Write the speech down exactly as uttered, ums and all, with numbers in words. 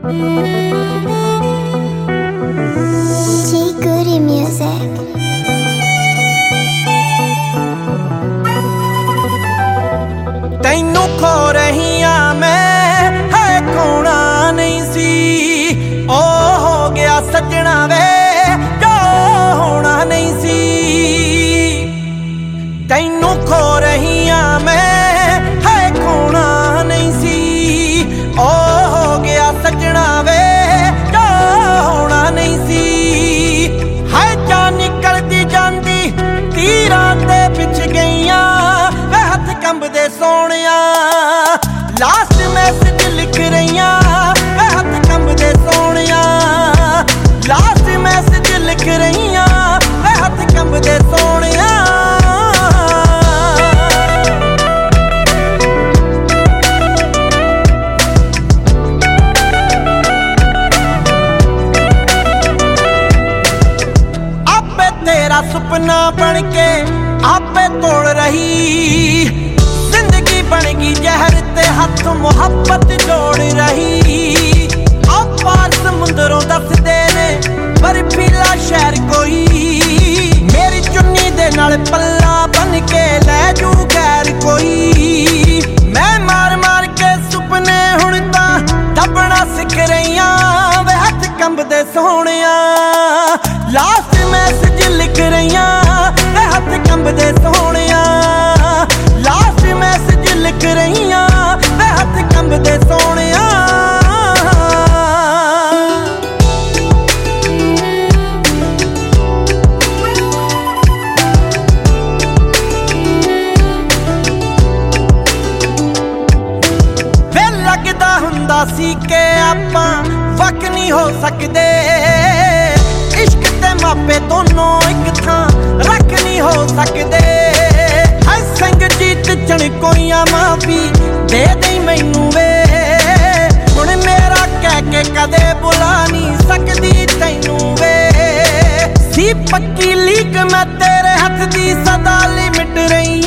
T-Goody music. ਤੈਨੂੰ ਖੋ ਰਹੀ ਆਂ ਮੈਂ ਹੈ ਕੋਣਾ ਨਹੀਂ ਸੀ ਉਹ ਹੋ ਗਿਆ ਸੱਜਣਾ ਵੇ ਜੋ ਹੋਣਾ ਨਹੀਂ ਸੀ ਤੈਨੂੰ ਖੋ ਰਹੀ ਆਂ ਮੈਂ ਹੈ ਕੋਣਾ ਨਹੀਂ ਸੀ ਉਹ ਹੋ ਗਿਆ ਸੱਜਣਾ ਵੇ ਜੋ ਹੋਣਾ ਨਹੀਂ ਸੀ ਹਾਏ ਜਾਨ ਨਿਕਲਦੀ ਜਾਂਦੀ ਤੀਰਾਂ ਤੇ ਵਿਛ ਗਈਆਂ ਵੇ ਹੱਥ ਕੰਬਦੇ ਸੋਹਣਿਆ ਲਾਸਟ ਮੈਸੇਜ ਲਿਖ ਰਹੀਆਂ ਵੇ ਹੱਥ ਕੰਬਦੇ ਸੋਹਣਿਆ ਲਾਸਟ ਮੈਸੇਜ ਲਿਖ ਰਹੀਆਂ ਵੇ ਹੱਥ ਕੰਬਦੇ ਸੋਹਣਿਆ ਆਪੇ ਤੇਰਾ ਸੁਪਨਾ ਬਣ ਕੇ ਆਪੇ ਤੋੜ ਰਹੀ ਜ਼ਿੰਦਗੀ ਬਣ ਗਈ ਜ਼ਹਿਰ ਤੇ ਹੱਥ ਮੁਹੱਬਤ ਜੋੜ ਰਹੀ ਆਪਾਂ ਸਮੁੰਦਰੋਂ ਦੱਸਦੇ ਨੇ ਬਰਫੀਲਾ ਸ਼ਹਿਰ ਕੋਈ ਮੇਰੀ ਚੁੰਨੀ ਦੇ ਨਾਲ ਪੱਲਾ ਬਣ ਕੇ ਲੈ ਜੂ ਗੈਰ ਕੋਈ ਮੈਂ ਮਾਰ ਮਾਰ ਕੇ ਸੁਪਨੇ ਹੁਣ ਤਾਂ ਦੱਬਣਾ ਸਿੱਖ ਰਹੀਆਂ ਵੇ ਹੱਥ ਕੰਬਦੇ ਸੋਹਣਿਆ ਲਾਸਟ ਮੈਸੇਜ ਲਿਖ ਰਹੀਆਂ ਵੇ ਹੱਥ ਕੰਬਦੇ ਸੋਹਣਿਆ ਲਾਸਟ ਮੈਸੇਜ ਲਿਖ ਰਹੀਆਂ ਵੇ ਹੱਥ ਕੰਬਦੇ ਸੋਹਣਿਆ ਵੇ ਲੱਗਦਾ ਹੁੰਦਾ ਸੀ ਕਿ ਆਪਾਂ ਵੱਖ ਨਹੀਂ ਹੋ ਸਕਦੇ ਇਸ਼ਕ ਤੇ ਮਾਪੇ ਦੋਨੋਂ ਇੱਕ ਥਾਂ ਰੱਖ ਨਹੀਂ ਹੋ ਸਕਦੇ ਹਾਏ ਸੰਗਜੀਤ ਚਣ ਕੋਈਆਂ ਮਾਫੀ ਦੇ ਦੇ ਮੈਨੂੰ ਵੇ ਹੁਣ ਮੇਰਾ ਕਹਿ ਕੇ ਕਦੇ ਬੁਲਾ ਨਹੀਂ ਸਕਦੀ ਤੈਨੂੰ ਵੇ ਸੀ ਪੱਕੀ ਲੀਕ ਮੈਂ ਤੇਰੇ ਹੱਥ ਦੀ ਸਦਾ ਲਿਮਟ ਰਹੀ